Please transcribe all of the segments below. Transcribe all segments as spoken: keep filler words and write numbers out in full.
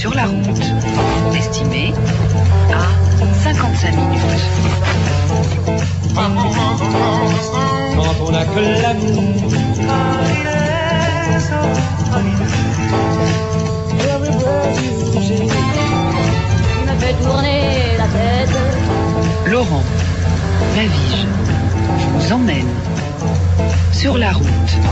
sur la route, estimé à cinquante-cinq minutes. Quand on a que l'amour, il me fait tourner la tête. Laurent, Navige, vous emmène sur la route.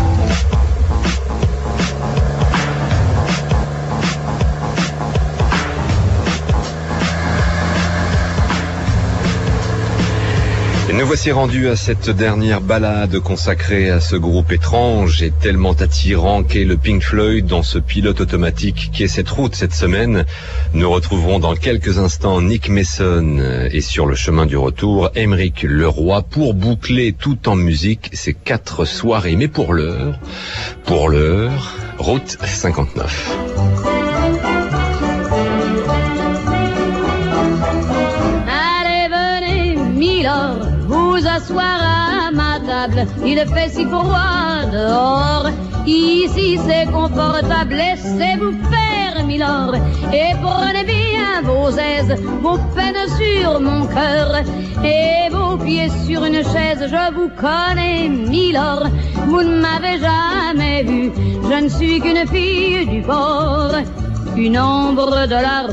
Et nous voici rendus à cette dernière balade consacrée à ce groupe étrange et tellement attirant qu'est le Pink Floyd dans ce pilote automatique qui est cette route cette semaine. Nous retrouverons dans quelques instants Nick Mason et sur le chemin du retour, Aymeric Leroy pour boucler tout en musique ces quatre soirées. Mais pour l'heure, pour l'heure, route cinquante-neuf. Allez, venez, Milord, vous asseoir à ma table. Il fait si froid dehors. Ici c'est confortable. Laissez-vous faire, Milord, et prenez bien vos aises, vos peines sur mon cœur et vos pieds sur une chaise. Je vous connais, Milord, vous ne m'avez jamais vu. Je ne suis qu'une fille du port, une ombre de la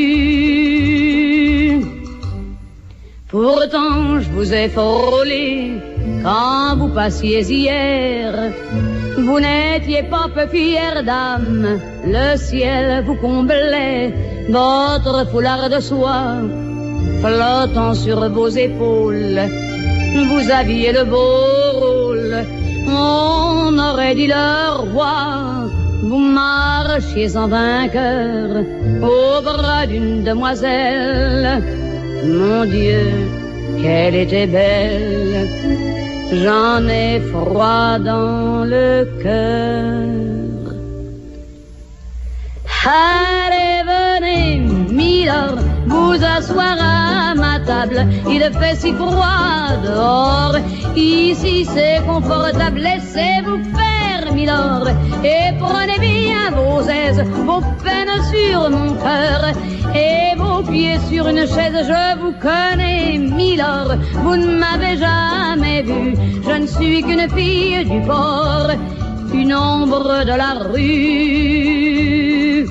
rue. Pourtant je vous ai frôlé quand vous passiez hier. Vous n'étiez pas peu fière d'âme, le ciel vous comblait, votre foulard de soie flottant sur vos épaules. Vous aviez le beau rôle, on aurait dit le roi. Vous marchiez en vainqueur au bras d'une demoiselle. Mon Dieu, qu'elle était belle, j'en ai froid dans le cœur. Allez, venez, Milord, vous asseoir à ma table. Il fait si froid dehors. Ici c'est confortable. Laissez-vous faire, Milord, et prenez bien vos aises, vos peines sur mon cœur et vos pieds sur une chaise. Je vous connais, Milord, vous ne m'avez jamais vu. Je ne suis qu'une fille du port, une ombre de la rue.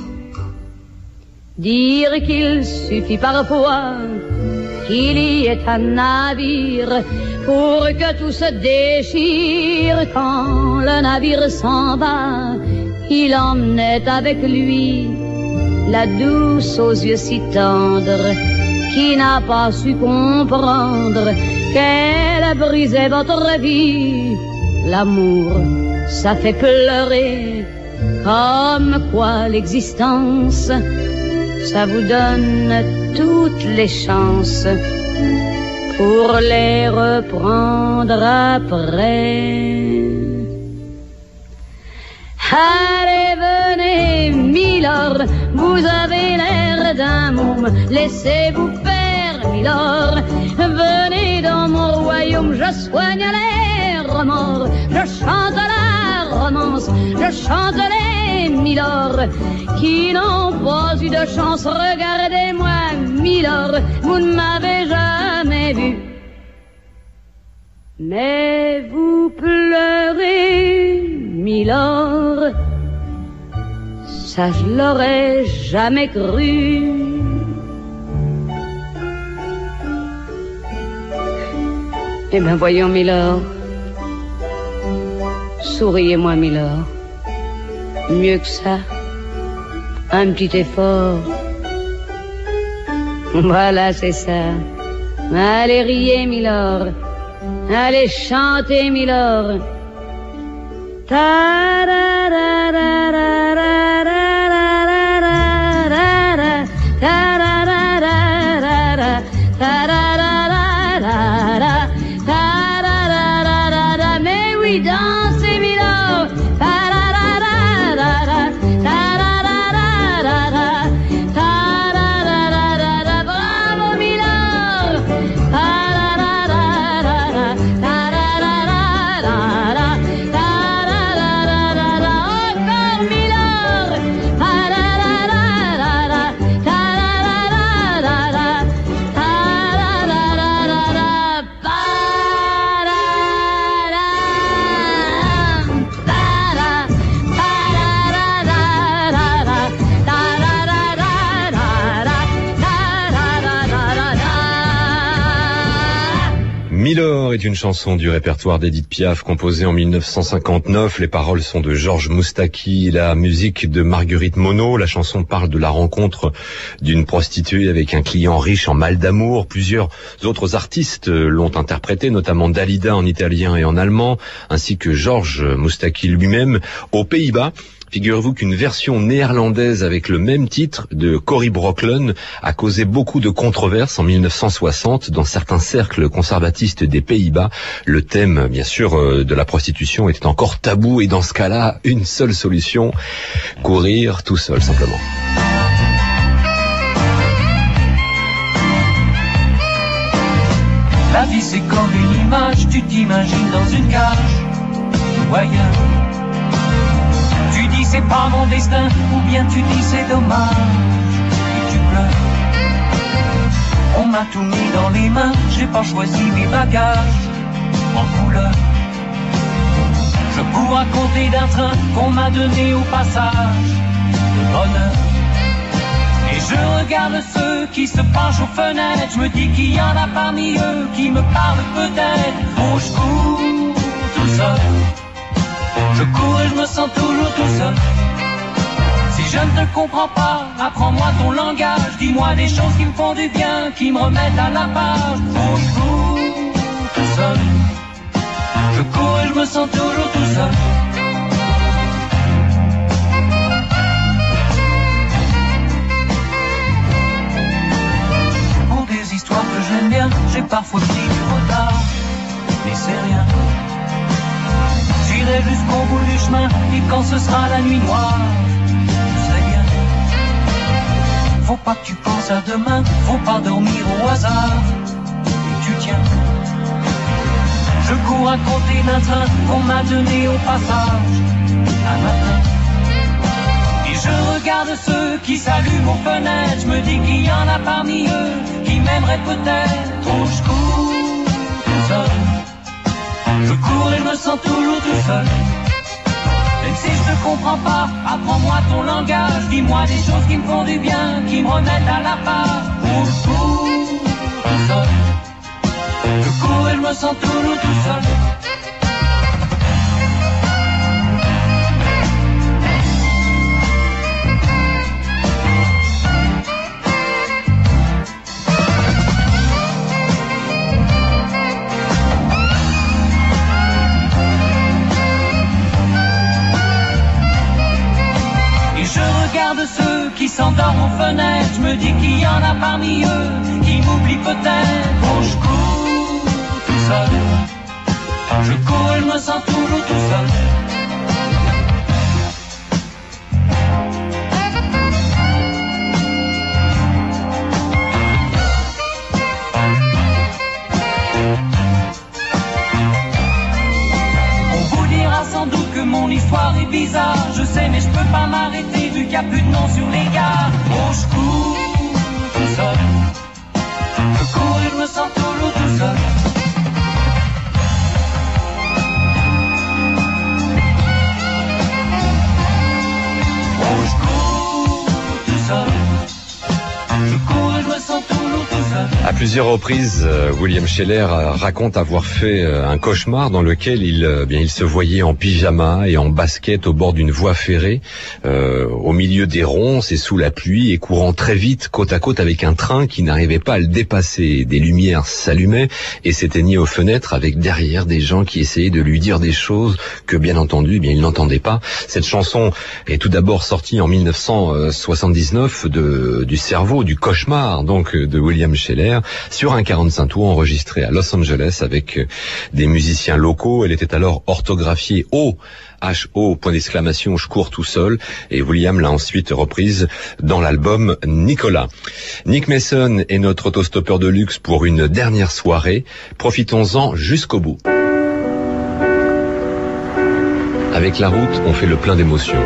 Dire qu'il suffit parfois qu'il y ait un navire pour que tout se déchire. Quand le navire s'en va, il emmenait avec lui la douce aux yeux si tendres, qui n'a pas su comprendre qu'elle brisait votre vie. L'amour, ça fait pleurer, comme quoi l'existence, ça vous donne toutes les chances pour les reprendre après. Allez, venez, Milord, vous avez l'air d'un môme. Laissez-vous faire, Milord, venez dans mon royaume. Je soigne les remords, je chante la romance, je chante les Milord qui n'ont pas eu de chance. Regardez-moi, Milord, vous ne m'avez jamais vu, mais vous pleurez, Milord, ça je l'aurais jamais cru. Eh ben voyons, Milord, souriez-moi, Milord. Mieux que ça, un petit effort. Voilà, c'est ça. Allez, riez, Milord. Allez, chantez, Milord. Mais oui, dansez, Milord. Bravo, Milord. Encore Milord. Milor est une chanson du répertoire d'Édith Piaf composée en mille neuf cent cinquante-neuf. Les paroles sont de Georges Moustaki, la musique de Marguerite Monod. La chanson parle de la rencontre d'une prostituée avec un client riche en mal d'amour. Plusieurs autres artistes l'ont interprétée, notamment Dalida en italien et en allemand, ainsi que Georges Moustaki lui-même. Aux Pays-Bas, figurez-vous qu'une version néerlandaise avec le même titre de Corrie Brocklen a causé beaucoup de controverses en mille neuf cent soixante dans certains cercles conservatistes des Pays-Bas. Le thème, bien sûr, de la prostitution était encore tabou et dans ce cas-là, une seule solution, courir tout seul simplement. La vie c'est comme une image, tu t'imagines dans une cage ou ailleurs. Tu dis c'est pas mon destin, ou bien tu dis c'est dommage, et tu pleures. On m'a tout mis dans les mains, j'ai pas choisi mes bagages en couleur. Je cours à côté d'un train qu'on m'a donné au passage de bonheur. Et je regarde ceux qui se penchent aux fenêtres, je me dis qu'il y en a parmi eux qui me parlent peut-être. Oh, je cours tout seul. Je cours et je me sens toujours tout seul. Si je ne te comprends pas, apprends-moi ton langage. Dis-moi des choses qui me font du bien, qui me remettent à la page. Oh, je cours tout seul. Je cours et je me sens toujours tout seul. Pour des histoires que j'aime bien, j'ai parfois pris du retard, mais c'est rien. J'irai jusqu'au bout du chemin, et quand ce sera la nuit noire, tu sais bien. Faut pas que tu penses à demain, faut pas dormir au hasard, et tu tiens. Je cours à côté d'un train qu'on m'a donné au passage, un matin. Et je regarde ceux qui s'allument aux fenêtres, je me dis qu'il y en a parmi eux qui m'aimeraient peut-être. Oh, je cours tout seul. Je cours et je me sens toujours tout seul. Même si je te comprends pas, apprends-moi ton langage. Dis-moi des choses qui me font du bien, qui me remettent à la page. Oh, je cours tout seul. Je cours et je me sens toujours tout seul. De ceux qui s'endorment aux fenêtres, je me dis qu'il y en a parmi eux qui m'oublient peut-être. Oh, je cours tout seul. Je cours et je me sens toujours tout seul. On vous dira sans doute que mon histoire est bizarre, je sais mais je peux pas m'arrêter vu qu'il n'y a plus de nom sur les gares. Oh, je cours tout seul. Je cours et je me sens toujours tout seul. Oh, je cours tout seul. Je cours et je me sens toujours tout seul. À plusieurs reprises, William Sheller raconte avoir fait un cauchemar dans lequel il, bien, il se voyait en pyjama et en basket au bord d'une voie ferrée, euh, au milieu des ronces et sous la pluie, et courant très vite côte à côte avec un train qui n'arrivait pas à le dépasser. Des lumières s'allumaient et s'éteignaient aux fenêtres avec derrière des gens qui essayaient de lui dire des choses que, bien entendu, bien, il n'entendait pas. Cette chanson est tout d'abord sortie en mille neuf cent soixante-dix-neuf de, du cerveau, du cauchemar, donc, de William Sheller, sur un quarante-cinq tours enregistré à Los Angeles avec des musiciens locaux. Elle était alors orthographiée O, H O, point d'exclamation, je cours tout seul, et William l'a ensuite reprise dans l'album Nicolas. Nick Mason est notre autostoppeur de luxe pour une dernière soirée. Profitons-en jusqu'au bout. Avec la route, on fait le plein d'émotions.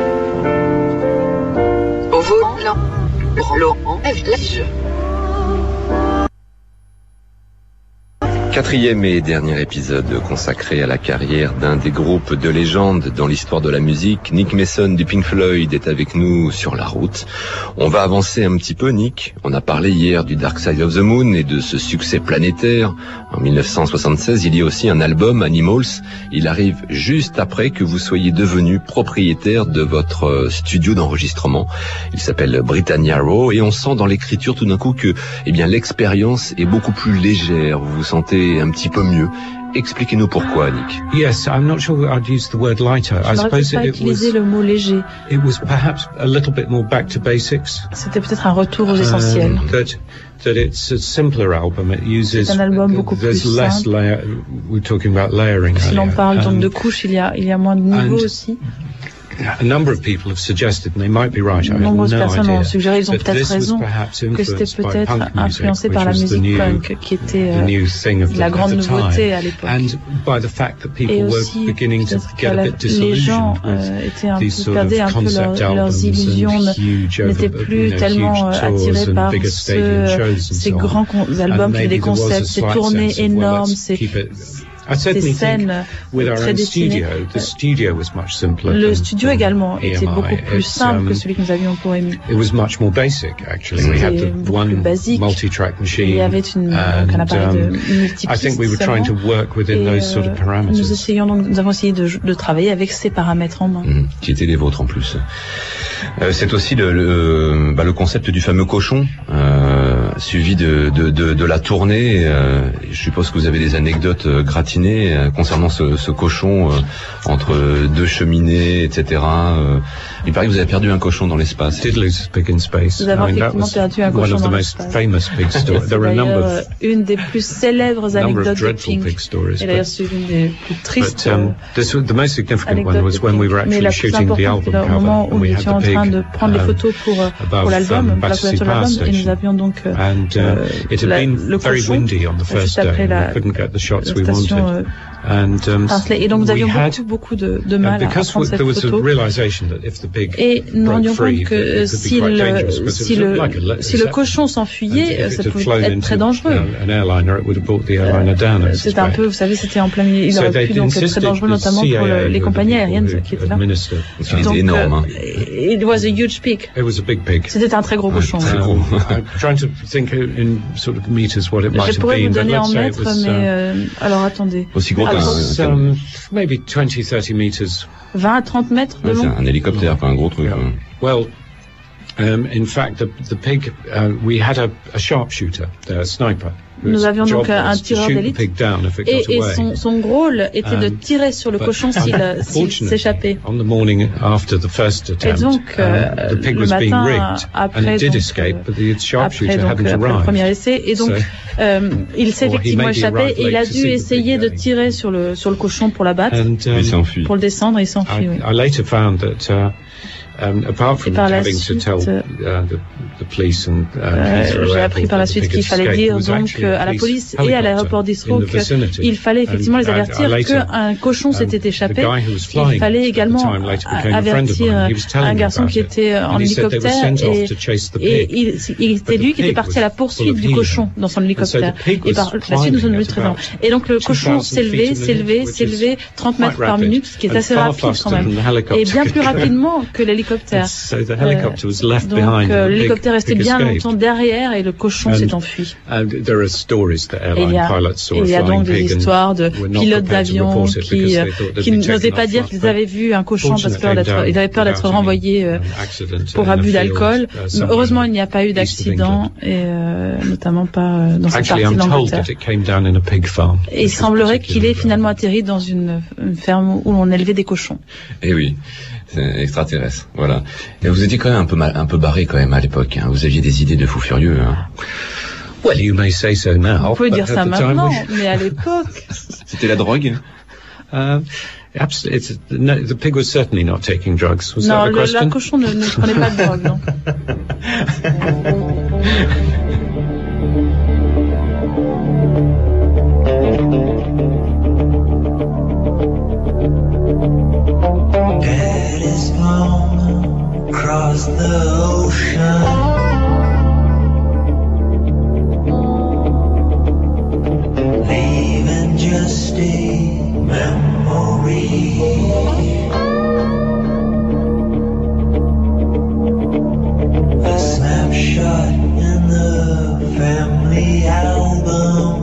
Au volant, Laurent, F. Quatrième et dernier épisode consacré à la carrière d'un des groupes de légende dans l'histoire de la musique. Nick Mason du Pink Floyd est avec nous sur la route. On va avancer un petit peu, Nick. On a parlé hier du Dark Side of the Moon et de ce succès planétaire. En dix-neuf cent soixante-seize, il y a aussi un album, Animals. Il arrive juste après que vous soyez devenu propriétaire de votre studio d'enregistrement. Il s'appelle Britannia Row et on sent dans l'écriture tout d'un coup que, eh bien, l'expérience est beaucoup plus légère. Vous vous sentez un petit peu mieux. Expliquez-nous pourquoi, Nick. Yes, I'm not sure I'd use the word lighter. I suppose it, it was le mot léger. It was perhaps a little bit more back to basics. C'était peut-être un retour aux essentiels. Um, that, that it's a simpler album. It uses C'est un album beaucoup plus less simple. layer, we're talking about layering. Si l'on parle donc um, de couches, il y a il y a moins de niveaux aussi. A number of people have suggested, and they might be right, I have no Nombreuses personnes idea, ont suggéré, ils ont peut-être raison, que c'était peut-être influencé par la musique punk, qui était euh, la grande nouveauté à l'époque. Et aussi, peut-être que la, les gens euh, étaient un peu, perdaient un peu leur, leurs illusions, n'étaient plus tellement euh, attirés par ce, ces grands albums qui avaient des concepts, ces tournées énormes, ces ces scènes très dessinées. Le studio également était beaucoup plus simple que celui que nous avions pour E M I. C'était beaucoup plus basique. Il y avait une, donc un appareil de multipiste seulement. Et euh, nous essayons donc, nous avons essayé de, de travailler avec ces paramètres en main. Mmh, qui étaient les vôtres en plus. Euh, c'est aussi le, le, bah, le concept du fameux cochon, euh, suivi de, de, de, de la tournée. Euh, je suppose que vous avez des anecdotes euh, gratinées euh, concernant ce, ce cochon euh, entre deux cheminées, et cetera. Euh, il paraît que vous avez perdu un cochon dans l'espace. Nous avons effectivement perdu un cochon dans l'espace. C'est d'ailleurs une des plus célèbres anecdotes de Pink. Et d'ailleurs c'est une des plus tristes um, anecdotes de Pink. Mais la plus importante, c'est au moment où nous étions en train de prendre les photos pour, pour l'album, pour la couverture de l'album, et nous avions donc euh, euh, la, le cochon juste après la, la station euh, Parsley. Et donc nous avions beaucoup, beaucoup de, de mal à prendre cette photo. Et nous nous rendions compte que si le, si le, si le cochon s'enfuyait, ça pouvait être très dangereux. Euh, c'était un peu, vous savez, c'était en plein milieu. Il aurait pu donc être très dangereux, notamment pour le, les compagnies aériennes qui étaient là. C'était énorme. Hein. It was a huge pig. C'était un très gros cochon. Très gros. Je pourrais vous donner en mètres, mais euh, alors attendez. Aussi gros qu'un um, maybe twenty, thirty meters. vingt à trente mètres de long. Ouais, c'est un hélicoptère, pas un gros truc. Yeah. Hein. Well, um, in fact, the, the pig, uh, we had a, a sharpshooter, a sniper. Nous avions donc un tireur d'élite et, et son, son rôle était de tirer sur le cochon s'il, s'il s'échappait. Et donc euh, le matin après, donc, euh, après, donc, après le premier essai, et donc euh, il s'est effectivement échappé et il a dû essayer de tirer sur le sur le cochon pour l'abattre, pour le descendre, et il s'enfuit. Oui. Um, apart from having suite, to tell uh, the, the police and uh, euh, j'ai appris par la suite qu'il fallait dire donc à la police et à l'aéroport d'Heathrow qu'il fallait effectivement les avertir qu'un cochon s'était échappé. Il fallait également avertir un garçon qui était en hélicoptère, et, et il, il était lui qui était parti à la poursuite du cochon dans son hélicoptère. Et par la suite, nous sommes venus très loin. Et donc le cochon s'élevait, s'élevait, s'élevait trente mètres par minute, ce qui est assez rapide quand même, et bien plus rapidement que l'hélicoptère. Euh, donc euh, l'hélicoptère restait bien longtemps derrière et le cochon s'est enfui. Et il y a, il y a donc des histoires de pilotes d'avion qui, euh, qui n'osaient pas dire qu'ils avaient vu un cochon parce peur d'être, ils avaient peur d'être renvoyés euh, pour abus d'alcool. Heureusement, il n'y a pas eu d'accident, et euh, notamment pas euh, dans cette partie de l'Angleterre. Et il semblerait qu'il ait finalement atterri dans une, une ferme où l'on élevait des cochons. Eh oui. C'est extraterrestre, voilà. Et vous étiez quand même un peu mal, un peu barré quand même à l'époque. Hein. Vous aviez des idées de fou furieux. Hein. Well, you may say so now. On peut dire ça maintenant, mais à l'époque. C'était la drogue. Uh, it's, no, the pig was certainly not taking drugs. Was non, that the le, question? La cochon ne, ne prenait pas de drogue, non. Dad is home across the ocean. Leave shot in the family album.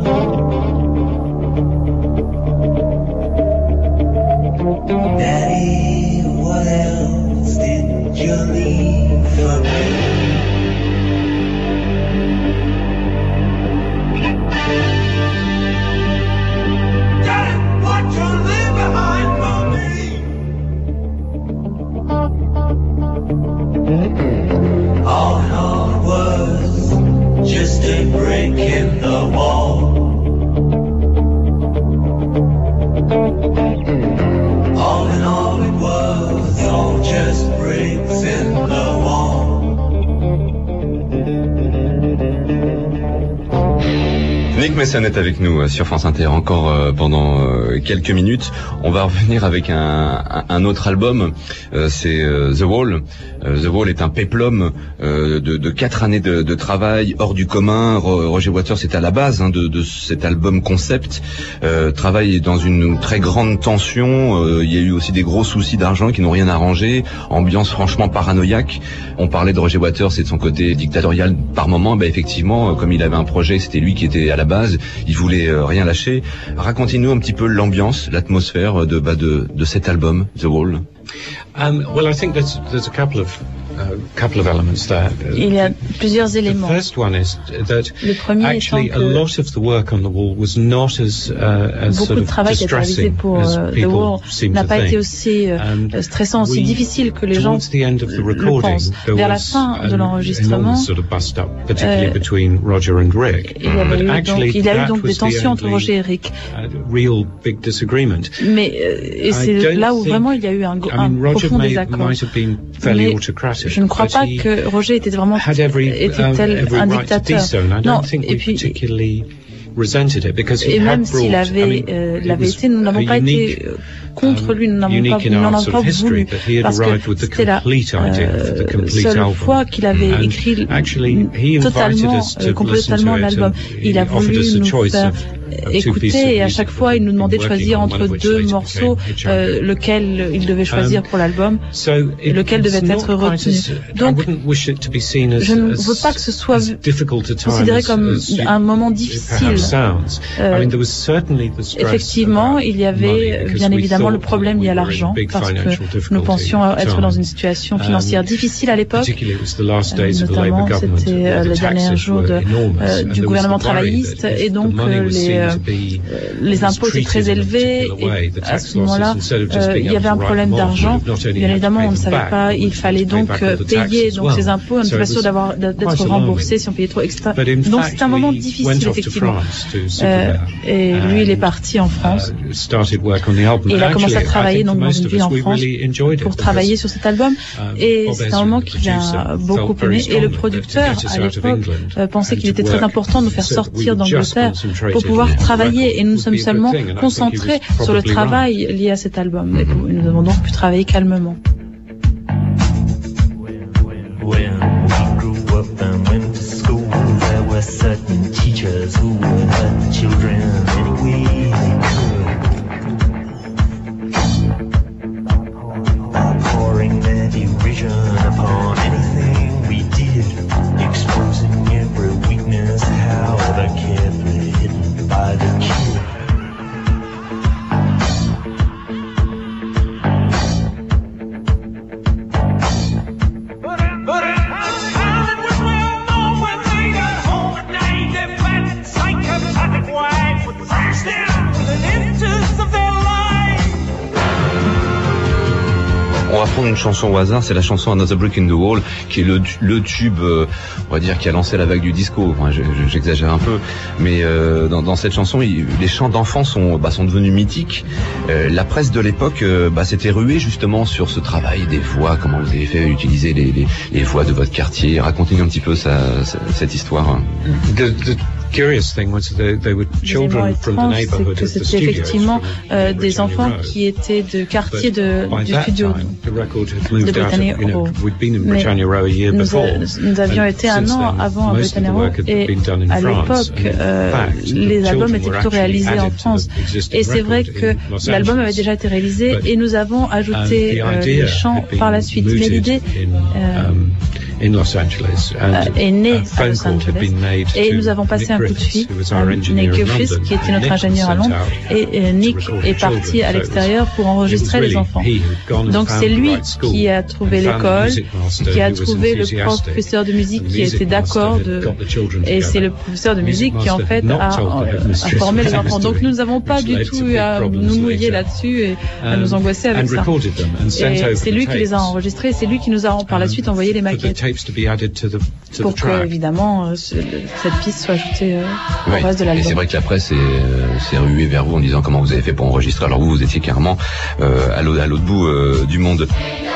Daddy, what else did you leave for me? All in all it was just a break in the wall. All in all it was all just breaks in the wall. Nick Mason est avec nous sur France Inter encore euh, pendant euh, quelques minutes. On va revenir avec un, un, un autre album, euh, c'est euh, The Wall. Euh, The Wall est un péplum euh, de, de quatre années de, de travail hors du commun. Roger Waters est à la base hein, de, de cet album concept. Euh, travaille dans une très grande tension. Euh, il y a eu aussi des gros soucis d'argent qui n'ont rien arrangé. Ambiance franchement paranoïaque. On parlait de Roger Waters et de son côté dictatorial par moment. Ben effectivement, comme il avait un projet, c'était lui qui était à la base. Il voulait euh, rien lâcher. Racontez-nous un petit peu l'ambiance, l'atmosphère de, bah, de, de cet album, The Wall. Um, well, I think there's, there's a couple of Uh, couple of elements there. Il y a plusieurs éléments. The first one is that le premier actually étant a lot of the work on The Wall was not as, uh, as beaucoup sort de of travail qui a été réalisé pour uh, The Wall n'a pas été aussi uh, stressant, aussi we, difficile que les gens le pensent. Vers la fin de l'enregistrement, sort of bust up, particularly uh, between Roger and Rick. Il y, avait eu donc, il y a eu donc des tensions entre Roger et Rick. Uh, real big disagreement. Mais uh, et c'est là où vraiment il y a eu un, un I mean, profond désaccord. Mais je ne crois pas que Roger était vraiment était-il un dictateur. Non, et puis et même s'il avait euh, l'avait été, nous n'avons pas été contre lui, nous n'avons pas, nous n'en avons pas voulu, parce que c'était la euh, seule fois qu'il avait écrit totalement, euh, complètement l'album. Il a voulu nous faire écouter et à chaque fois il nous demandait de choisir entre deux morceaux, euh, lequel il devait choisir pour l'album et lequel devait être retenu. Donc, je ne veux pas que ce soit considéré comme un moment difficile. Euh, effectivement, il y avait bien évidemment le problème lié à l'argent, parce que nous pensions être dans une situation financière difficile à l'époque, euh, notamment c'était euh, les derniers jours de, euh, du gouvernement travailliste, et donc euh, les, euh, les impôts étaient très élevés, et à ce moment-là, euh, il y avait un problème d'argent. Bien évidemment, on ne savait pas, il fallait donc euh, payer donc ces impôts, on n'était pas sûr d'avoir, d'être remboursé si on payait trop extra. Donc c'est un moment difficile, effectivement. Euh, et lui, il est parti en France. Et il a commencé à travailler donc, dans une ville en France pour travailler sur cet album. Et c'est un moment qu'il a beaucoup aimé. Et le producteur, à l'époque, euh, pensait qu'il était très important de nous faire sortir d'Angleterre pour pouvoir travailler. Et nous nous sommes seulement concentrés sur le travail lié à cet album. Et nous avons donc pu travailler calmement. There were certain teachers who would hurt children any way they could, by pouring their derision upon anything we did, exposing every weakness, however carefully hidden by the kid. On va prendre une chanson au hasard, c'est la chanson Another Brick in the Wall, qui est le, le tube, euh, on va dire, qui a lancé la vague du disco. Enfin, j'exagère un peu, mais euh, dans, dans cette chanson, il, les chants d'enfants sont, bah, sont devenus mythiques. Euh, la presse de l'époque euh, bah, s'était ruée justement sur ce travail des voix, comment vous avez fait utiliser les, les, les voix de votre quartier. Racontez-nous un petit peu ça, cette histoire. The, the curious thing was they, they were children from the neighborhood of the studio. Effectivement, euh, des enfants qui étaient de quartier de, du studio de Britannia Row. Mais nous, nous avions été un an avant à Britannia Row et à l'époque, euh, les albums étaient plutôt réalisés en France. Et c'est vrai que l'album avait déjà été réalisé et nous avons ajouté euh, les chants par la suite. Mais l'idée... Euh, in Los Angeles, and est né a à Los Angeles. Et nous avons passé un coup de fil à Nick Griffiths, qui était notre ingénieur à Londres, et Nick est parti à l'extérieur pour enregistrer les enfants. Donc c'est lui qui a trouvé l'école, qui a trouvé le professeur de musique qui était d'accord de, et c'est le professeur de musique qui en fait a, a formé les enfants. Donc nous n'avons pas du tout eu à nous mouiller là-dessus et à nous angoisser avec ça. Et c'est lui qui les a enregistrés, c'est lui qui nous a par la suite envoyé les maquettes pour que évidemment cette piste soit ajoutée au oui. reste de l'album. Et c'est vrai que la presse s'est ruée vers vous en disant comment vous avez fait pour enregistrer. Alors vous, vous étiez carrément euh, à l'autre bout euh, du monde.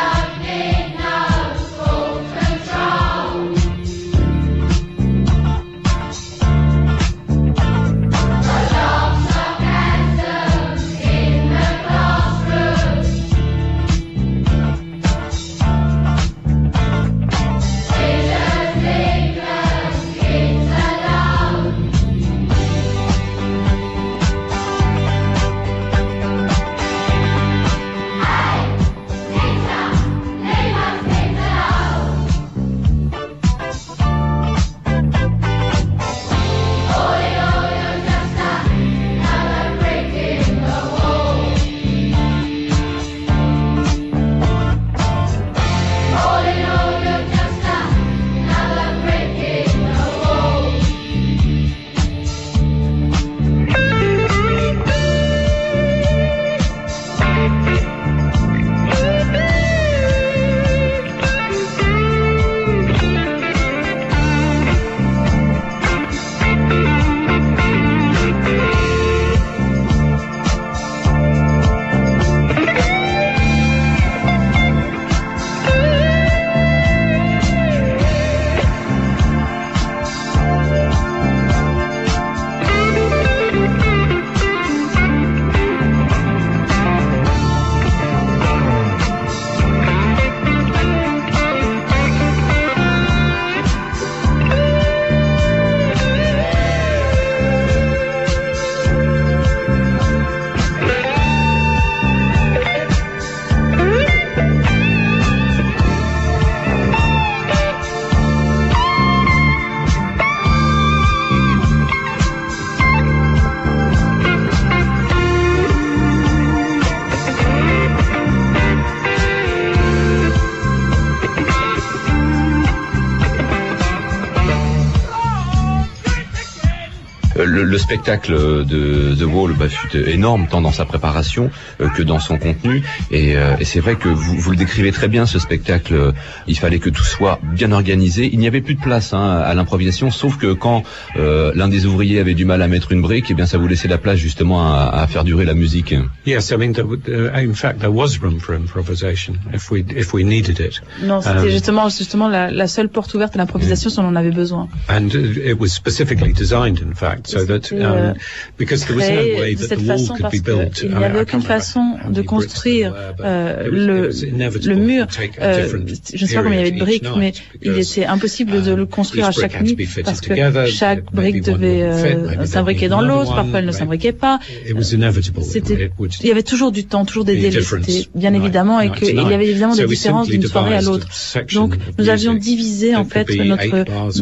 Le, le spectacle de The Wall bah, fut énorme, tant dans sa préparation euh, que dans son contenu. Et, euh, et c'est vrai que vous, vous le décrivez très bien, ce spectacle. Il fallait que tout soit bien organisé. Il n'y avait plus de place hein, à l'improvisation, sauf que quand euh, l'un des ouvriers avait du mal à mettre une brique, eh bien ça vous laissait la place justement à, à faire durer la musique. Yes, I mean, there would, uh, in fact, there was room for improvisation if we if we needed it. Non, c'était um, justement justement la, la seule porte ouverte à l'improvisation si on en avait besoin. And it was specifically designed, in fact. So that, um, because there was no way that the wall could be built. Il n'y avait aucune façon de construire euh, le, le mur. Euh, je ne sais pas combien il y avait de briques, mais il était impossible de le construire à chaque nuit parce que chaque brique devait euh, s'imbriquer dans l'autre. Parfois, elle ne s'imbriquait pas. C'était, il y avait toujours du temps, toujours des délais. C'était bien évidemment, et qu'il y avait évidemment des différences d'une soirée à l'autre. Donc, nous avions divisé en fait notre,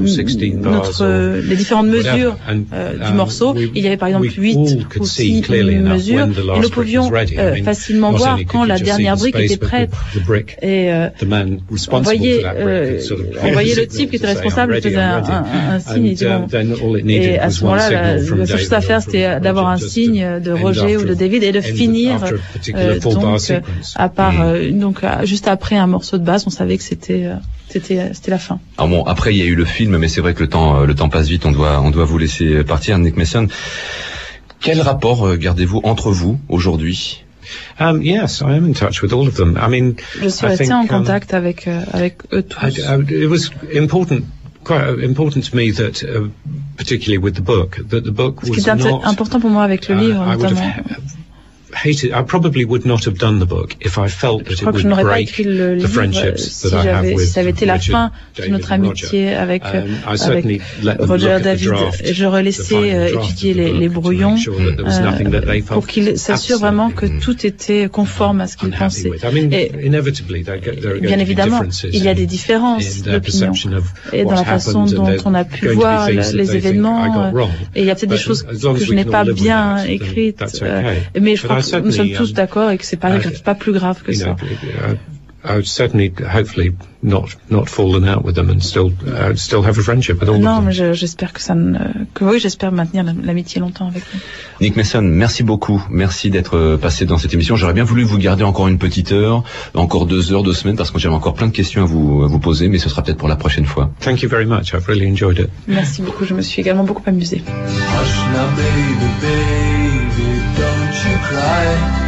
notre les différentes mesures euh, du morceau. Il y avait par exemple huit ou six mesures, et nous pouvions euh, facilement voir quand la dernière brique était prête. Et euh, on voyait, euh, on voyait le type qui était responsable, il faisait un, un, un signe. Et à ce moment-là, la, la seule chose à faire, c'était d'avoir un signe de Roger ou de David et de finir. Euh, donc, à part, euh, donc juste après un morceau de basse, on savait que c'était. Euh, C'était, c'était la fin. Alors bon, après il y a eu le film, mais c'est vrai que le temps, le temps passe vite. On doit, on doit vous laisser partir, Nick Mason. Quel rapport gardez-vous entre vous aujourd'hui? Um, yes, I am in touch with all of them. I mean, je suis resté en contact um, avec euh, avec eux tous. I, I, it was important, quite important to me that, uh, particularly with the book, that the book was not. Ce qui était important pour moi avec le livre, uh, notamment. hated. I probably would not have done the book if I felt that it would break the friendships that I have with si ça avait été la fin de notre amitié avec, um, avec Roger David. J'aurais laissé euh, étudier les, les brouillons euh, pour qu'ils s'assurent vraiment que tout était conforme à ce qu'ils pensaient. Et, bien évidemment, il y a des différences d'opinion et dans la façon dont on a pu voir les événements. Euh, et il y a peut-être des choses que je n'ai pas bien écrites, euh, mais je crois que nous sommes tous d'accord et que c'est pas, pas plus grave que ça. I would certainly, hopefully, not not fallen out with them and still uh, still have a friendship with all non, of them. mais je, j'espère que ça ne, que oui, j'espère maintenir l'amitié longtemps avec eux. Nick Mason, merci beaucoup, merci d'être passé dans cette émission. J'aurais bien voulu vous garder encore une petite heure, encore deux heures, deux semaines, parce que j'avais encore plein de questions à vous à vous poser, mais ce sera peut-être pour la prochaine fois. Thank you very much. I've really enjoyed it. Merci beaucoup. Je me suis également beaucoup amusé. Hush now, baby, baby, don't you cry.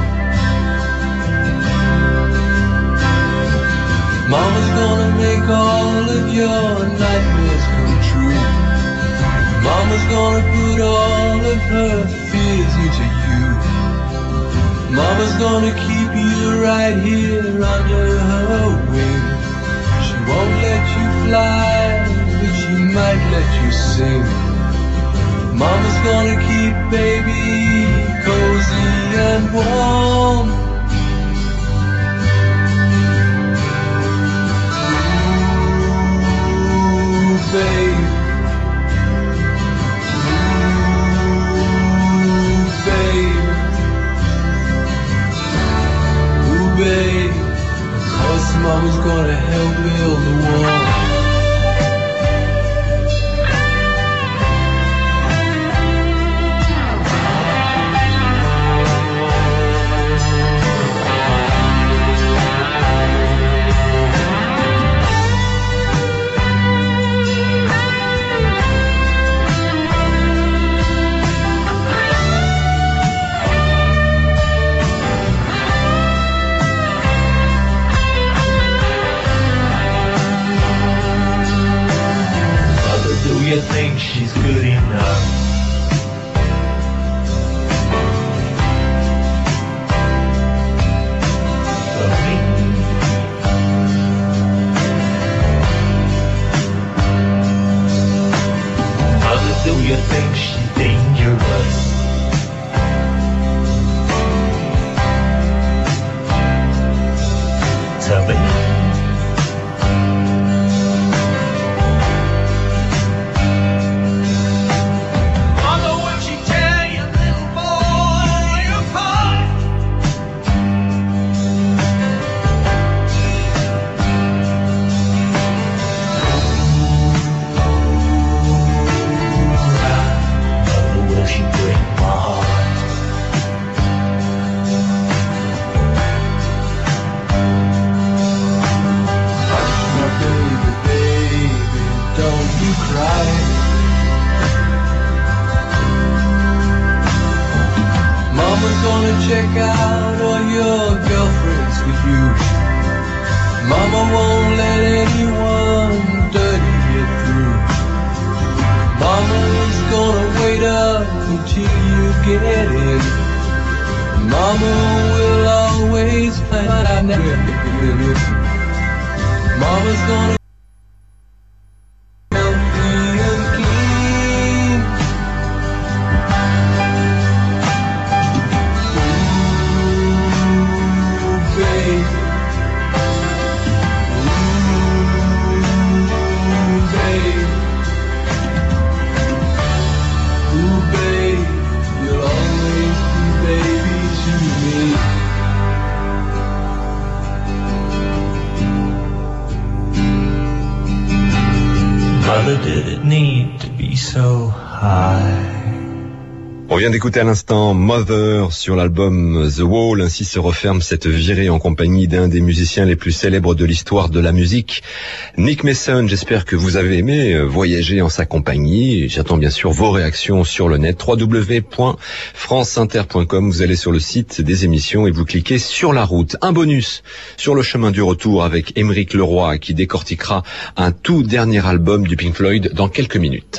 Mama's gonna make all of your nightmares come true. Mama's gonna put all of her fears into you. Mama's gonna keep you right here under her wing. She won't let you fly, but she might let you sing. Mama's gonna keep baby cozy and warm. Babe, ooh, babe, ooh, babe, cause mama's gonna help build the wall. You think she's good enough? For me? Mother, do you think she's dangerous? Tell me. Check out all your girlfriends with you. Mama won't let anyone dirty get through. Mama's gonna wait up until you get in. Mama will always find out. Mama's gonna did it need to be so high? On vient d'écouter à l'instant Mother sur l'album The Wall. Ainsi se referme cette virée en compagnie d'un des musiciens les plus célèbres de l'histoire de la musique, Nick Mason. J'espère que vous avez aimé voyager en sa compagnie. J'attends bien sûr vos réactions sur le net, w w w point france inter point com. Vous allez sur le site des émissions et vous cliquez sur la route. Un bonus sur le chemin du retour avec Émeric Leroy qui décortiquera un tout dernier album du Pink Floyd dans quelques minutes.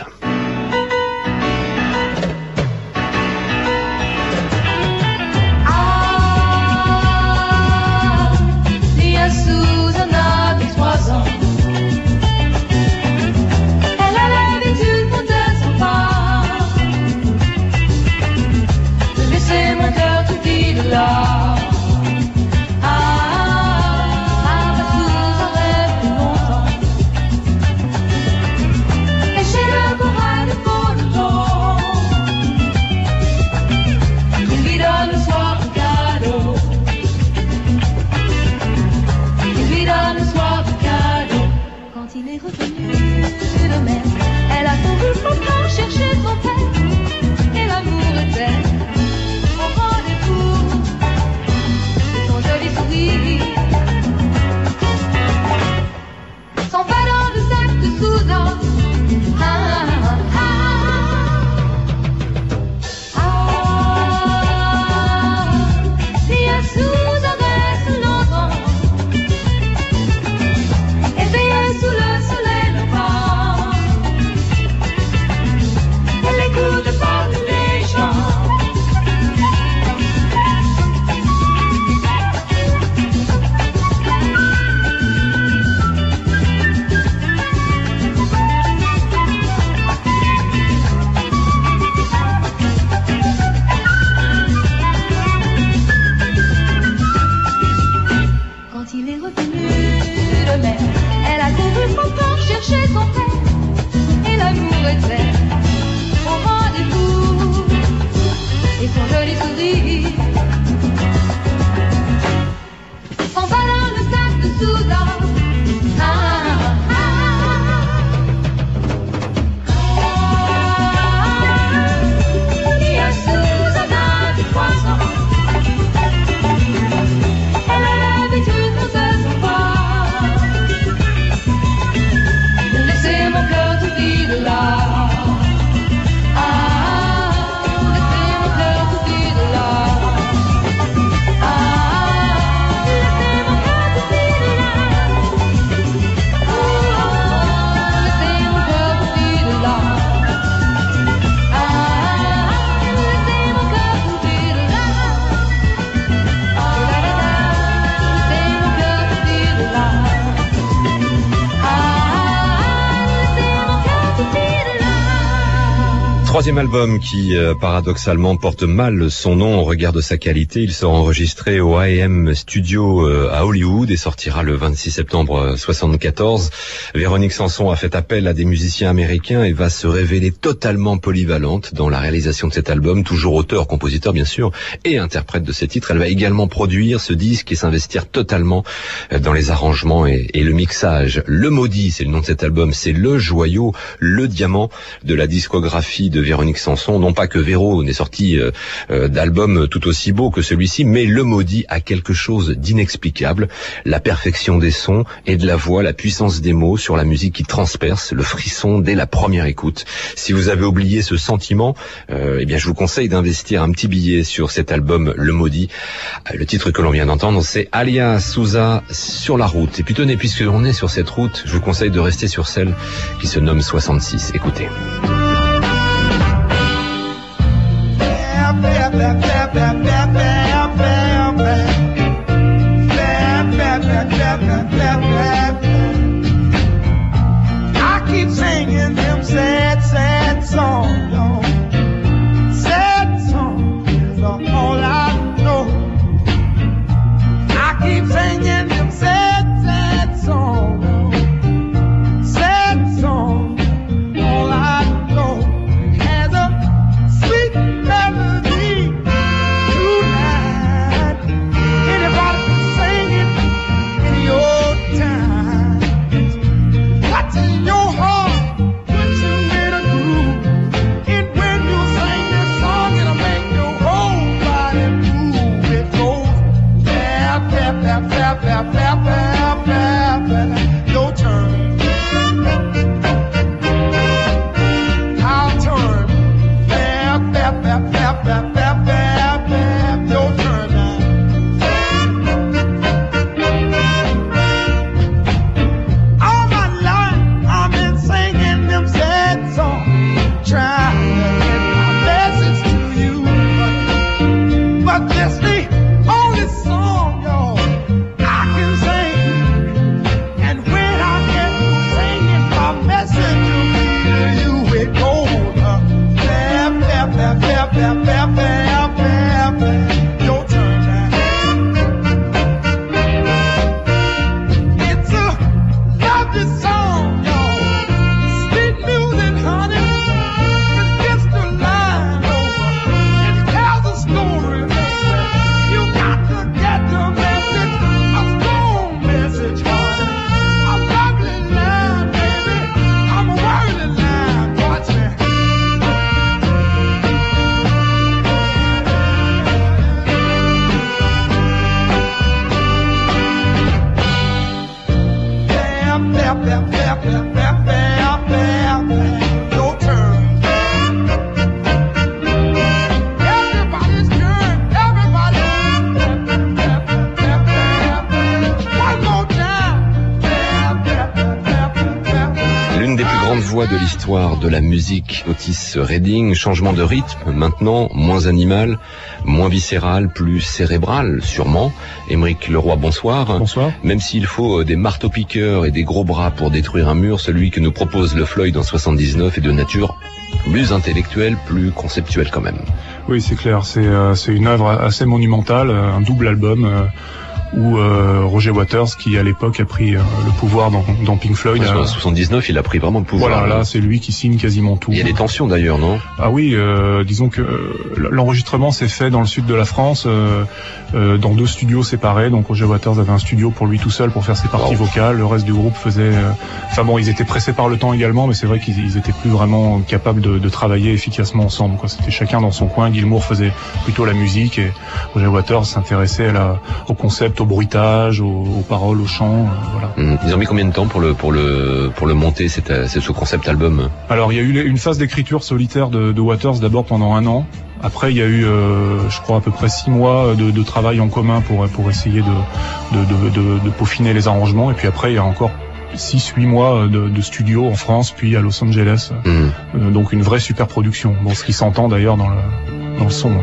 Troisième album qui, euh, paradoxalement, porte mal son nom au regard de sa qualité. Il sera enregistré au A et M Studio euh, à Hollywood et sortira le vingt-six septembre soixante-quatorze. Véronique Sanson a fait appel à des musiciens américains et va se révéler totalement polyvalente dans la réalisation de cet album. Toujours auteur, compositeur bien sûr, et interprète de ses titres. Elle va également produire ce disque et s'investir totalement dans les arrangements et, et le mixage. Le Maudit, c'est le nom de cet album. C'est le joyau, le diamant de la discographie de Véronique Sanson. Non pas que Véro n'ait sorti euh, euh, d'album tout aussi beau que celui-ci, mais Le Maudit a quelque chose d'inexplicable. La perfection des sons et de la voix, la puissance des mots sur la musique qui transperce, le frisson dès la première écoute. Si vous avez oublié ce sentiment, euh, eh bien je vous conseille d'investir un petit billet sur cet album Le Maudit. Le titre que l'on vient d'entendre, c'est Alia Souza, Sur la route. Et puis tenez, puisque l'on est sur cette route, je vous conseille de rester sur celle qui se nomme soixante-six. Écoutez. I keep singing them sad, sad songs. Sad songs is all I know. I keep singing them sad, sad songs. Sad songs, all I know. Has a sweet melody to plus grande voix de l'histoire de la musique, Otis Redding. Changement de rythme, maintenant, moins animal, moins viscéral, plus cérébral, sûrement. Aymeric Leroy, bonsoir. Bonsoir. Même s'il faut des marteaux-piqueurs et des gros bras pour détruire un mur, celui que nous propose le Floyd en soixante-dix-neuf est de nature plus intellectuelle, plus conceptuelle quand même. Oui, c'est clair, c'est, euh, c'est une œuvre assez monumentale, un double album... Euh où euh, Roger Waters, qui à l'époque a pris euh, le pouvoir dans, dans Pink Floyd. En euh, soixante-dix-neuf, il a pris vraiment le pouvoir. Voilà, là, c'est lui qui signe quasiment tout. Il y a des tensions d'ailleurs, non? Ah oui, euh, disons que euh, l'enregistrement s'est fait dans le sud de la France, euh, euh, dans deux studios séparés. Donc Roger Waters avait un studio pour lui tout seul pour faire ses parties wow. vocales. Le reste du groupe faisait... Euh, enfin bon, ils étaient pressés par le temps également, mais c'est vrai qu'ils ils étaient plus vraiment capables de, de travailler efficacement ensemble, quoi. C'était chacun dans son coin. Gilmour faisait plutôt la musique et Roger Waters s'intéressait à la, au concept, au bruitage, aux, aux paroles, aux chants, euh, voilà. Mmh. Ils ont mis combien de temps pour le pour le pour le monter, c'est ce concept album? Alors il y a eu une phase d'écriture solitaire de, de Waters d'abord pendant un an. Après il y a eu, euh, je crois à peu près six mois de, de travail en commun pour pour essayer de de, de de de peaufiner les arrangements. Et puis après il y a encore six huit mois de, de studio en France puis à Los Angeles. Mmh. Euh, donc une vraie super production. Bon, ce qui s'entend d'ailleurs dans le dans le son.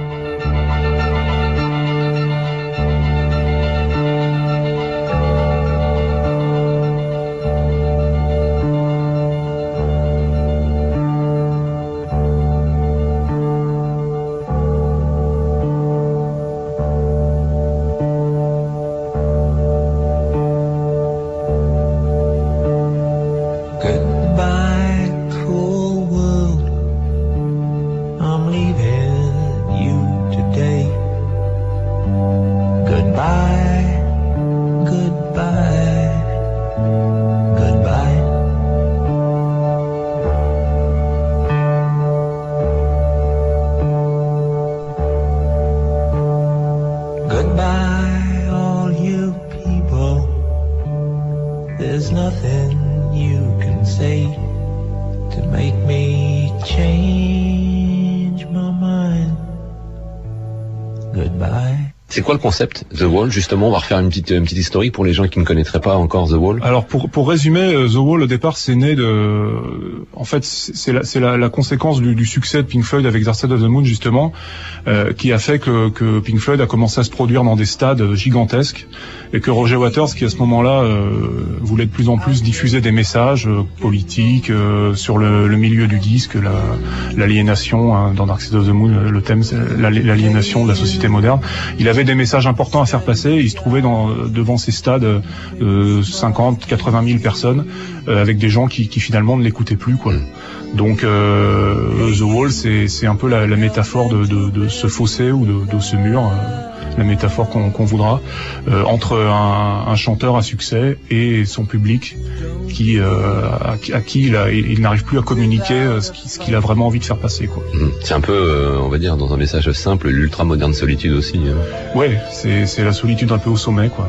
C'est quoi le concept The Wall? Justement, on va refaire une petite une petite historique pour les gens qui ne connaîtraient pas encore The Wall. Alors pour pour résumer, The Wall au départ c'est né de, en fait c'est la c'est la, la conséquence du, du succès de Pink Floyd avec Dark Side of the Moon justement, euh, qui a fait que que Pink Floyd a commencé à se produire dans des stades gigantesques et que Roger Waters, qui à ce moment-là euh, voulait de plus en plus diffuser des messages euh, politiques euh, sur le, le milieu du disque, la l'aliénation, hein, dans Dark Side of the Moon le thème c'est l'aliénation de la société moderne. Il avait des messages importants à faire passer. Il se trouvait dans, devant ces stades euh, cinquante, quatre-vingt mille personnes euh, avec des gens qui, qui finalement ne l'écoutaient plus, quoi. Donc euh, The Wall, c'est, c'est un peu la, la métaphore de, de, de ce fossé ou de, de ce mur, euh, la métaphore qu'on, qu'on voudra, euh, entre un, un chanteur à succès et son public qui, euh, à, à qui il, a, il, il n'arrive plus à communiquer ce, qui, ce qu'il a vraiment envie de faire passer, quoi. C'est un peu, euh, on va dire, dans un message simple, l'ultra moderne solitude aussi. Hein. Ouais, c'est, c'est la solitude un peu au sommet, quoi.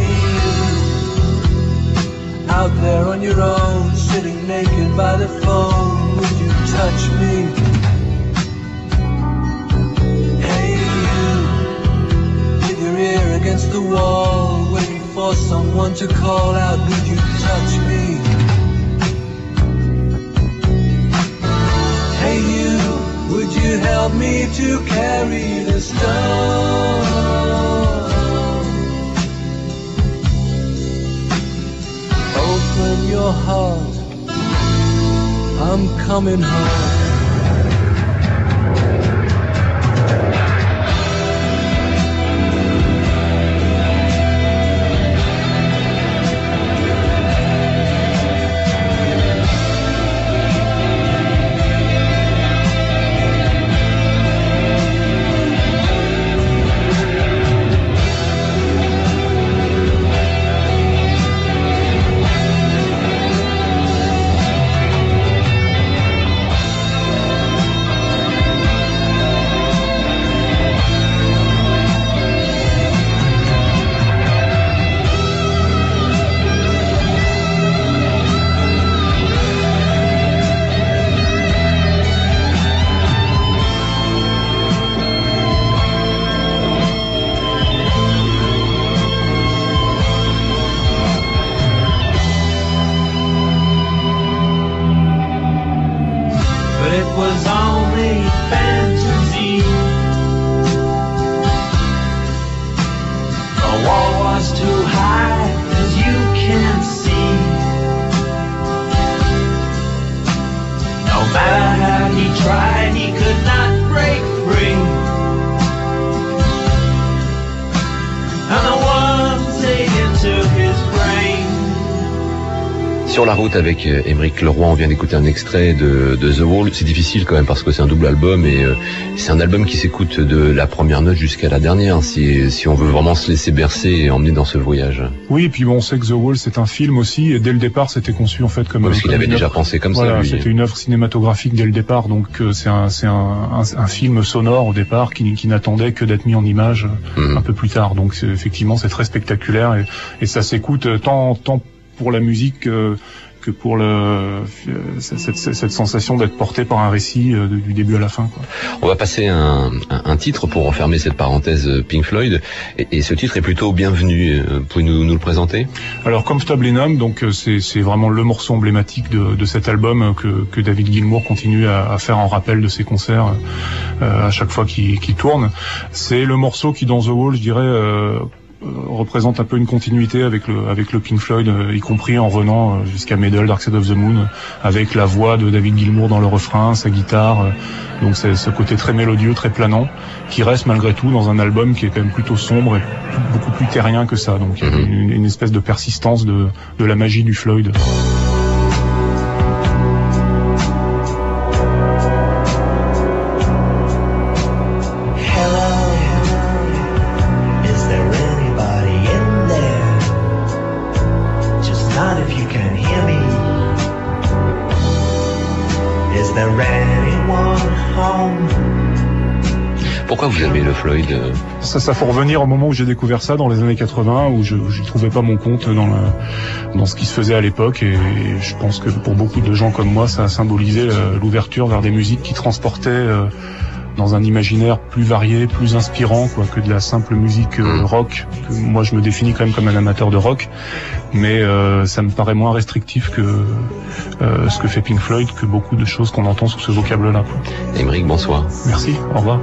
Out there on your own, sitting naked by the phone, would you touch me? Hey you, with your ear against the wall, waiting for someone to call out, would you touch me? Hey you, would you help me to carry the stone? Open your heart, I'm coming home. but it was only fantasy. The wall was too high, as you can see. No matter how he tried, he could not break free. And the ones ate into his brain. Sur la route avec Aymeric Leroy, on vient d'écouter un extrait de, de The Wall. C'est difficile quand même parce que c'est un double album et euh, c'est un album qui s'écoute de la première note jusqu'à la dernière si, si on veut vraiment se laisser bercer et emmener dans ce voyage. Oui, et puis bon, on sait que The Wall c'est un film aussi et dès le départ c'était conçu en fait comme... Ouais, parce qu'il avait déjà œuvre, pensé comme voilà, ça. Voilà, c'était une œuvre cinématographique dès le départ, donc euh, c'est, un, c'est un, un, un film sonore au départ qui, qui n'attendait que d'être mis en image mmh. un peu plus tard. Donc c'est, effectivement c'est très spectaculaire et, et ça s'écoute tant, tant pour la musique euh, que pour le, euh, cette, cette sensation d'être porté par un récit euh, du début à la fin, quoi. On va passer un, un, un titre pour refermer cette parenthèse Pink Floyd et, et ce titre est plutôt bienvenu. Pouvez-vous nous, nous le présenter? Alors Comfortably Numb, donc c'est, c'est vraiment le morceau emblématique de, de cet album que, que David Gilmour continue à, à faire en rappel de ses concerts euh, à chaque fois qu'il, qu'il tourne. C'est le morceau qui dans The Wall, je dirais, euh, représente un peu une continuité avec le avec le Pink Floyd, euh, y compris en revenant euh, jusqu'à Middle, Dark Side of the Moon, avec la voix de David Gilmour dans le refrain, sa guitare, euh, donc c'est ce côté très mélodieux, très planant, qui reste malgré tout dans un album qui est quand même plutôt sombre et beaucoup plus terrien que ça, donc il y a une, une espèce de persistance de de la magie du Floyd. Pourquoi vous aimez le Floyd? Ça, ça faut revenir au moment où j'ai découvert ça dans les années quatre-vingts, où je ne trouvais pas mon compte dans, le, dans ce qui se faisait à l'époque, et, et je pense que pour beaucoup de gens comme moi, ça a symbolisé l'ouverture vers des musiques qui transportaient euh, dans un imaginaire plus varié, plus inspirant, quoi, que de la simple musique euh, rock. Que moi, je me définis quand même comme un amateur de rock, mais euh, ça me paraît moins restrictif que euh, ce que fait Pink Floyd, que beaucoup de choses qu'on entend sous ce vocable-là. Aymeric, bonsoir. Merci, au revoir.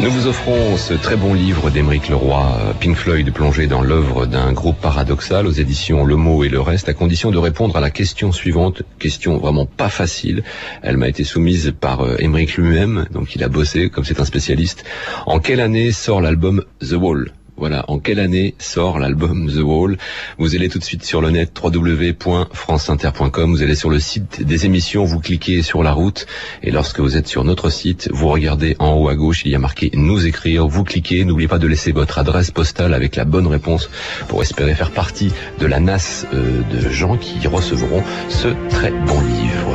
Nous vous offrons ce très bon livre d'Aymeric Leroy, Pink Floyd, plongé dans l'œuvre d'un groupe paradoxal aux éditions Le Mot et le Reste, à condition de répondre à la question suivante, question vraiment pas facile. Elle m'a été soumise par Aymeric lui-même, donc il a bossé, comme c'est un spécialiste. En quelle année sort l'album The Wall ? Voilà, en quelle année sort l'album The Wall? Vous allez tout de suite sur le net, w w w point france inter point com, vous allez sur le site des émissions, vous cliquez sur la route, et lorsque vous êtes sur notre site, vous regardez en haut à gauche, il y a marqué nous écrire, vous cliquez, n'oubliez pas de laisser votre adresse postale avec la bonne réponse pour espérer faire partie de la nasse euh, de gens qui recevront ce très bon livre.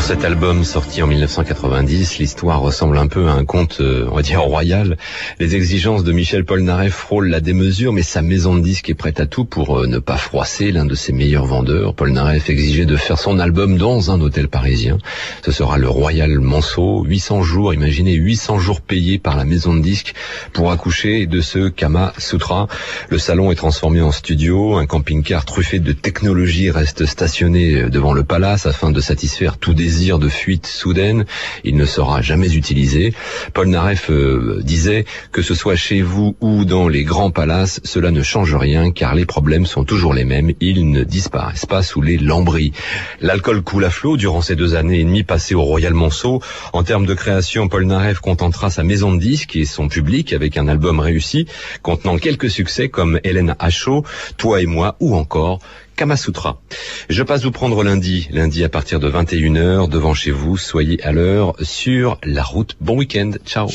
Cet album sorti en mille neuf cent quatre-vingt-dix, l'histoire ressemble un peu à un conte, euh, on va dire, royal. Les exigences de Michel Polnareff frôlent la démesure, mais sa maison de disques est prête à tout pour euh, ne pas froisser l'un de ses meilleurs vendeurs. Polnareff exigeait de faire son album dans un hôtel parisien. Ce sera le Royal Monceau. huit cents jours, imaginez, huit cents jours payés par la maison de disques pour accoucher de ce Kama Sutra. Le salon est transformé en studio. Un camping-car truffé de technologie reste stationné devant le palace afin de satisfaire tout désir de fuite soudaine. Il ne sera jamais utilisé. Polnareff euh, disait que ce soit chez vous ou dans les grands palaces, cela ne change rien car les problèmes sont toujours les mêmes. Ils ne disparaissent pas sous les lambris. L'alcool coule à flot durant ces deux années et demie passées au Royal Monceau. En termes de création, Polnareff contentera sa maison de disques et son public avec un album réussi contenant quelques succès comme Hélène Achaud, Toi et moi ou encore Kama Sutra. Je passe vous prendre lundi, lundi à partir de vingt et une heures, devant chez vous, soyez à l'heure sur la route. Bon week-end, ciao.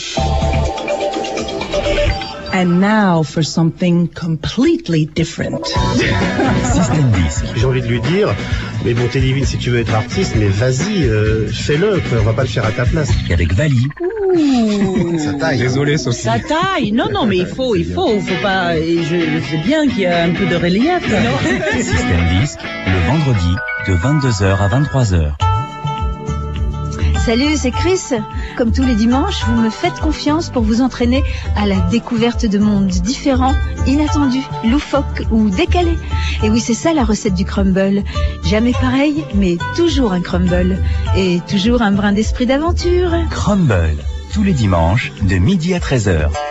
And now for something completely different. Système dix. J'ai envie de lui dire, mais bon, Téléville, si tu veux être artiste, mais vas-y, euh, fais-le, on va pas le faire à ta place. Et avec Vali. Ouh. Ça taille. Désolé, Sophie. Ça taille. Non, non, mais il faut, il faut, faut pas, et je, je sais bien qu'il y a un peu de relief. Système dix, le vendredi, de vingt-deux heures à vingt-trois heures. Salut, c'est Chris. Comme tous les dimanches, vous me faites confiance pour vous entraîner à la découverte de mondes différents, inattendus, loufoques ou décalés. Et oui, c'est ça la recette du crumble. Jamais pareil, mais toujours un crumble. Et toujours un brin d'esprit d'aventure. Crumble, tous les dimanches, de midi à treize heures.